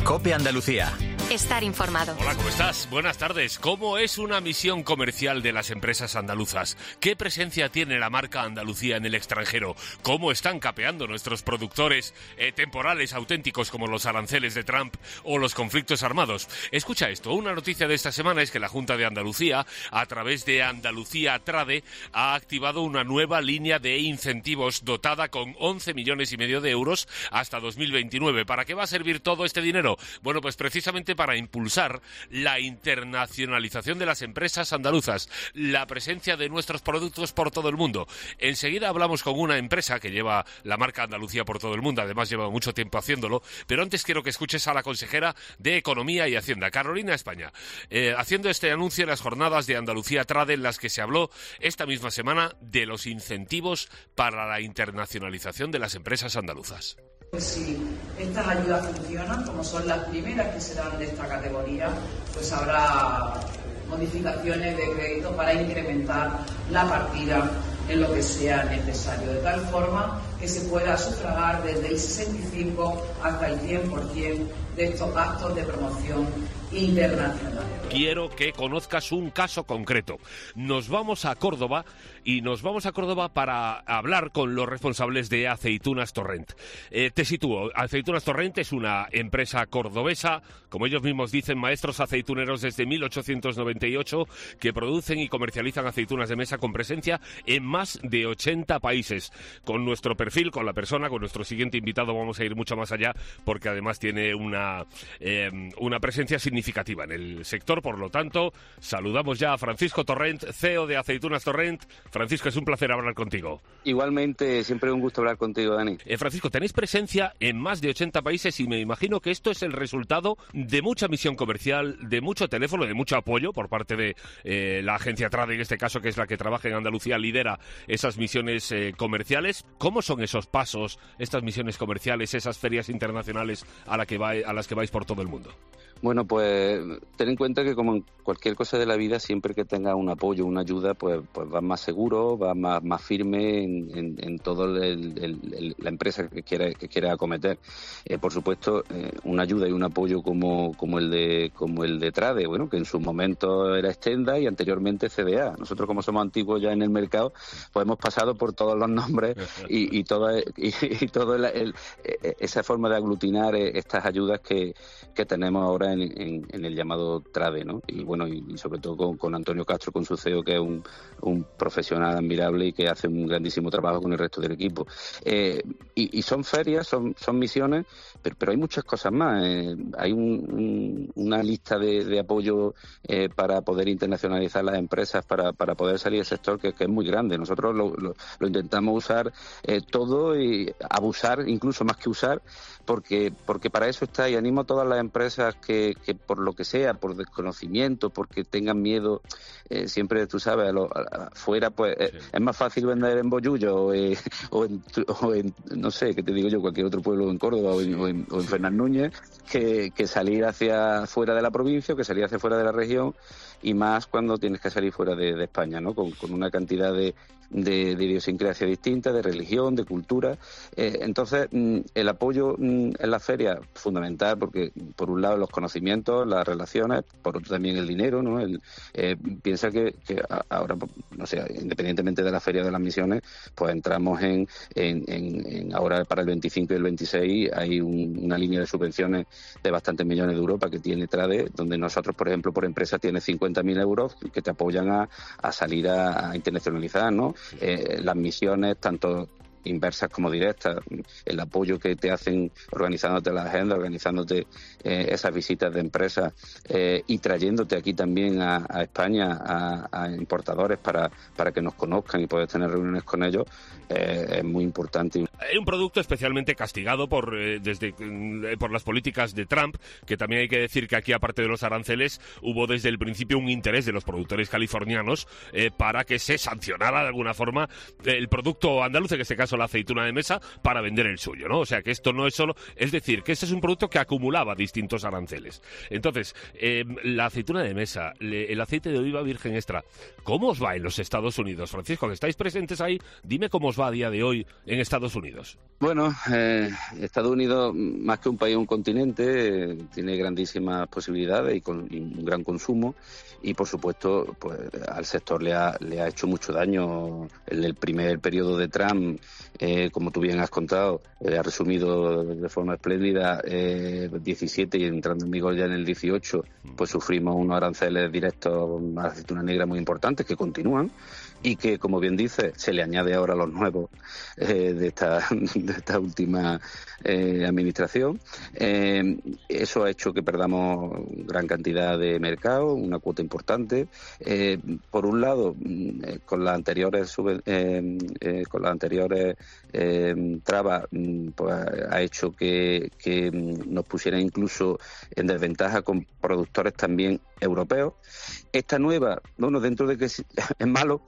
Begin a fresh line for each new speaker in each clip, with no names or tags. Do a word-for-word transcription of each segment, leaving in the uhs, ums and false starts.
COPE Andalucía.
Estar informado.
Hola, ¿cómo estás? Buenas tardes. ¿Cómo es una misión comercial de las empresas andaluzas? ¿Qué presencia tiene la marca Andalucía en el extranjero? ¿Cómo están capeando nuestros productores eh, temporales auténticos como los aranceles de Trump o los conflictos armados? Escucha esto. Una noticia de esta semana es que la Junta de Andalucía, a través de Andalucía Trade, ha activado una nueva línea de incentivos dotada con once millones y medio de euros hasta dos mil veintinueve. ¿Para qué va a servir todo este dinero? Bueno, pues precisamente para impulsar la internacionalización de las empresas andaluzas, la presencia de nuestros productos por todo el mundo. Enseguida hablamos con una empresa que lleva la marca Andalucía por todo el mundo, además lleva mucho tiempo haciéndolo, pero antes quiero que escuches a la consejera de Economía y Hacienda, Carolina España, eh, haciendo este anuncio en las jornadas de Andalucía Trade en las que se habló esta misma semana de los incentivos para la internacionalización de las empresas andaluzas.
Pues si estas ayudas funcionan, como son las primeras que se dan de esta categoría, pues habrá modificaciones de crédito para incrementar la partida en lo que sea necesario, de tal forma que se pueda sufragar desde el sesenta y cinco hasta el cien por ciento de estos actos de promoción internacional.
Quiero que conozcas un caso concreto. Nos vamos a Córdoba y nos vamos a Córdoba para hablar con los responsables de Aceitunas Torrent. Eh, te sitúo. Aceitunas Torrent es una empresa cordobesa, como ellos mismos dicen, maestros aceituneros desde mil ochocientos noventa y ocho, que producen y comercializan aceitunas de mesa con presencia en más de ochenta países. Con nuestro perfil, con la persona, con nuestro siguiente invitado vamos a ir mucho más allá, porque además tiene una, eh, una presencia significativa en el sector. Por lo tanto, saludamos ya a Francisco Torrent, C E O de Aceitunas Torrent. Francisco, es un placer hablar contigo.
Igualmente, siempre es un gusto hablar contigo, Dani.
Eh, Francisco, tenéis presencia en más de ochenta países y me imagino que esto es el resultado de mucha misión comercial, de mucho teléfono, de mucho apoyo por parte de eh, la agencia Trade, en este caso, que es la que trabaja en Andalucía, lidera esas misiones eh, comerciales. ¿Cómo son esos pasos, estas misiones comerciales, esas ferias internacionales a, la que va, a las que vais por todo el mundo?
Bueno, pues ten en cuenta que como en cualquier cosa de la vida, siempre que tengas un apoyo, una ayuda, pues, pues vas más seguro, vas más, más firme en, en, en toda la empresa que quiera que quiera acometer. Eh, por supuesto, eh, una ayuda y un apoyo como, como el de como el de Trade, bueno, que en su momento era Extenda y anteriormente C D A. Nosotros, como somos antiguos ya en el mercado, pues hemos pasado por todos los nombres y, y toda y, y toda esa forma de aglutinar estas ayudas que, que tenemos ahora En, en, en el llamado Trade, ¿no? Y bueno, y, y sobre todo con, con Antonio Castro, con su C E O, que es un, un profesional admirable y que hace un grandísimo trabajo con el resto del equipo. Eh, y, y son ferias, son, son misiones, pero, pero hay muchas cosas más. Eh, hay un, un, una lista de, de apoyo eh, para poder internacionalizar las empresas, para, para poder salir del sector que, que es muy grande. Nosotros lo, lo, lo intentamos usar eh, todo y abusar, incluso más que usar, porque, porque para eso está, y animo a todas las empresas que Que, que por lo que sea, por desconocimiento, porque tengan miedo, eh, siempre tú sabes, a lo, a, afuera pues sí. eh, es más fácil vender en Bollullo o, eh, o, en, o en, no sé, qué te digo yo, cualquier otro pueblo en Córdoba o en, o en, o en Fernández Núñez, que, que salir hacia fuera de la provincia o que salir hacia fuera de la región, y más cuando tienes que salir fuera de, de España, ¿no? Con, con una cantidad de, de, de idiosincrasia distinta, de religión, de cultura. Eh, entonces, mm, el apoyo mm, en la feria, fundamental, porque por un lado los conocimientos, las relaciones, por otro también el dinero, ¿no? El, eh, piensa que, que ahora, no sé, independientemente de la feria de las misiones, pues entramos en, en, en, en ahora para el veinticinco y el veintiséis hay un, una línea de subvenciones de bastantes millones de euros que tiene Trade, donde nosotros, por ejemplo, por empresa tiene cincuenta mil euros que te apoyan a, a salir a, a internacionalizar, ¿no? Eh, las misiones, tanto inversas como directas, el apoyo que te hacen organizándote la agenda, organizándote eh, esas visitas de empresas eh, y trayéndote aquí también a, a España a, a importadores para, para que nos conozcan y poder tener reuniones con ellos, eh, es muy importante.
Hay un producto especialmente castigado por, eh, desde, eh, por las políticas de Trump, que también hay que decir que aquí, aparte de los aranceles, hubo desde el principio un interés de los productores californianos eh, para que se sancionara de alguna forma el producto andaluz, en este caso caso la aceituna de mesa, para vender el suyo, ¿no? O sea que esto no es solo... Es decir, que este es un producto que acumulaba distintos aranceles. Entonces, eh, la aceituna de mesa, le, el aceite de oliva virgen extra, ¿cómo os va en los Estados Unidos? Francisco, que estáis presentes ahí, dime cómo os va a día de hoy en Estados Unidos.
Bueno, eh, Estados Unidos, más que un país, un continente, eh, tiene grandísimas posibilidades y, con, y un gran consumo, y por supuesto pues al sector le ha, le ha hecho mucho daño. En el primer periodo de Trump, eh, como tú bien has contado, eh, ha resumido de forma espléndida, eh, diecisiete y entrando en vigor ya en el dieciocho, pues sufrimos unos aranceles directos a la aceituna negra muy importantes que continúan, y que, como bien dice, se le añade ahora los nuevos eh, de esta de esta última eh, administración. Eh, eso ha hecho que perdamos gran cantidad de mercado, una cuota importante. Eh, por un lado, eh, con las anteriores sube, eh, eh, con las anteriores eh, trabas, pues ha hecho que, que nos pusieran incluso en desventaja con productores también europeos. Esta nueva, bueno, dentro de que es, es malo,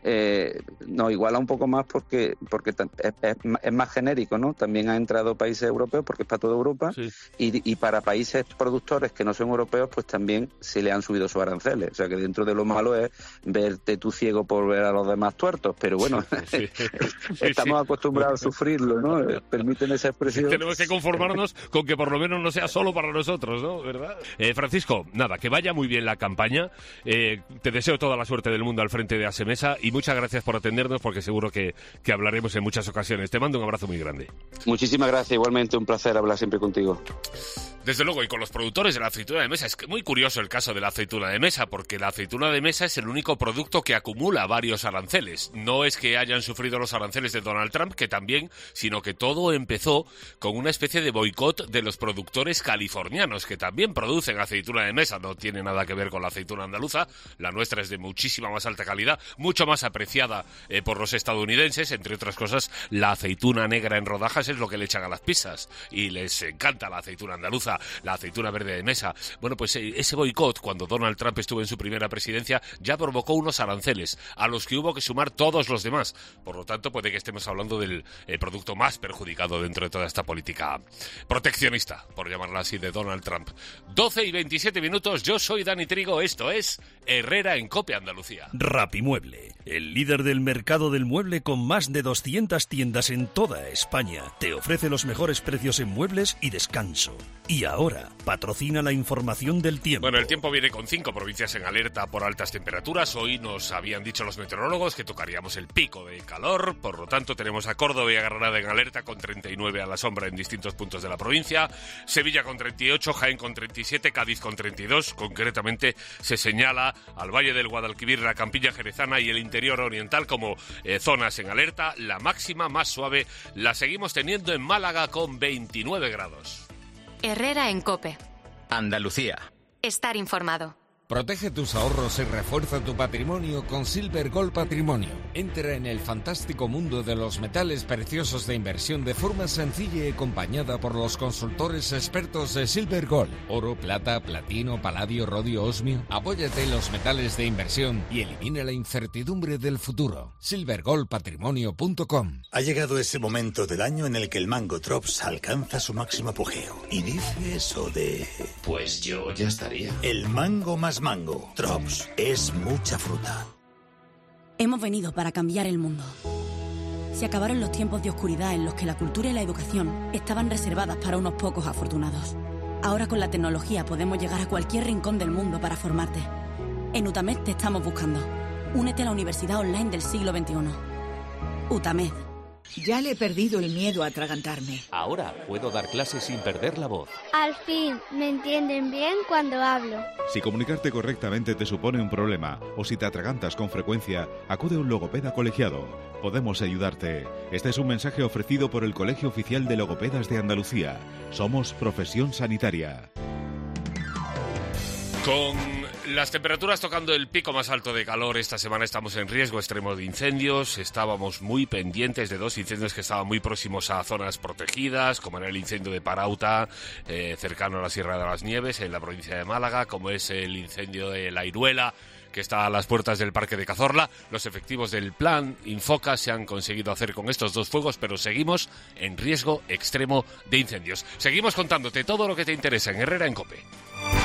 eh, nos iguala un poco más porque porque es, es, es más genérico, ¿no? También ha entrado países europeos porque es para toda Europa, sí. y, y para países productores que no son europeos, pues también se le han subido sus aranceles. O sea que dentro de lo malo es verte tú ciego por ver a los demás tuertos, pero bueno, sí, sí. estamos sí, sí. acostumbrados a sufrirlo, ¿no? Permíteme esa expresión.
Tenemos que conformarnos con que por lo menos no sea solo para nosotros, ¿no? ¿Verdad? Eh, Francisco, nada, que vaya muy bien la campaña. Eh, te deseo toda la suerte del mundo al frente de Asemesa y muchas gracias por atendernos, porque seguro que, que hablaremos en muchas ocasiones. Te mando un abrazo muy grande.
Muchísimas gracias, igualmente un placer hablar siempre contigo.
Desde luego, y con los productores de la aceituna de mesa. Es muy curioso el caso de la aceituna de mesa, porque la aceituna de mesa es el único producto que acumula varios aranceles. No es que hayan sufrido los aranceles de Donald Trump, que también, sino que todo empezó con una especie de boicot de los productores californianos, que también producen aceituna de mesa. No tiene nada que ver con la aceituna andaluza. La nuestra es de muchísima más alta calidad, mucho más apreciada eh, por los estadounidenses. Entre otras cosas, la aceituna negra en rodajas es lo que le echan a las pizzas, y les encanta la aceituna andaluza, la aceituna verde de mesa. Bueno, pues ese boicot, cuando Donald Trump estuvo en su primera presidencia, ya provocó unos aranceles a los que hubo que sumar todos los demás. Por lo tanto, puede que estemos hablando del eh, producto más perjudicado dentro de toda esta política proteccionista, por llamarla así, de Donald Trump. doce y veintisiete minutos, yo soy Dani Trigo, esto es Herrera en COPE Andalucía.
Rapimueble, el líder del mercado del mueble con más de doscientas tiendas en toda España, te ofrece los mejores precios en muebles y descanso. Y ahora, patrocina la información del tiempo.
Bueno, el tiempo viene con cinco provincias en alerta por altas temperaturas. Hoy nos habían dicho los meteorólogos que tocaríamos el pico de calor. Por lo tanto, tenemos a Córdoba y a Granada en alerta con treinta y nueve a la sombra en distintos puntos de la provincia. Sevilla con treinta y ocho, Jaén con treinta y siete, Cádiz con treinta y dos. Concretamente, se señala al Valle del Guadalquivir, la Campiña Jerezana y el interior oriental como eh, zonas en alerta. La máxima más suave la seguimos teniendo en Málaga con veintinueve grados.
Herrera en COPE.
Andalucía.
Estar informado.
Protege tus ahorros y refuerza tu patrimonio con Silver Gold Patrimonio. Entra en el fantástico mundo de los metales preciosos de inversión de forma sencilla y acompañada por los consultores expertos de Silver Gold. Oro, plata, platino, paladio, rodio, osmio. Apóyate en los metales de inversión y elimina la incertidumbre del futuro. silver gold patrimonio punto com.
Ha llegado ese momento del año en el que el mango Drops alcanza su máximo apogeo. Y dice eso de...
Pues yo ya estaría.
El mango más mango. Drops es mucha fruta.
Hemos venido para cambiar el mundo. Se acabaron los tiempos de oscuridad en los que la cultura y la educación estaban reservadas para unos pocos afortunados. Ahora con la tecnología podemos llegar a cualquier rincón del mundo para formarte. En UTAMED te estamos buscando. Únete a la Universidad Online del siglo veintiuno. UTAMED.
Ya le he perdido el miedo a atragantarme.
Ahora puedo dar clases sin perder la voz.
Al fin, me entienden bien cuando hablo.
Si comunicarte correctamente te supone un problema o si te atragantas con frecuencia, acude a un logopeda colegiado. Podemos ayudarte. Este es un mensaje ofrecido por el Colegio Oficial de Logopedas de Andalucía. Somos profesión sanitaria.
Con las temperaturas tocando el pico más alto de calor, esta semana estamos en riesgo extremo de incendios. Estábamos muy pendientes de dos incendios que estaban muy próximos a zonas protegidas, como era el incendio de Parauta, eh, cercano a la Sierra de las Nieves, en la provincia de Málaga, como es el incendio de La Iruela, que está a las puertas del Parque de Cazorla. Los efectivos del Plan Infoca se han conseguido hacer con estos dos fuegos, pero seguimos en riesgo extremo de incendios. Seguimos contándote todo lo que te interesa en Herrera en COPE.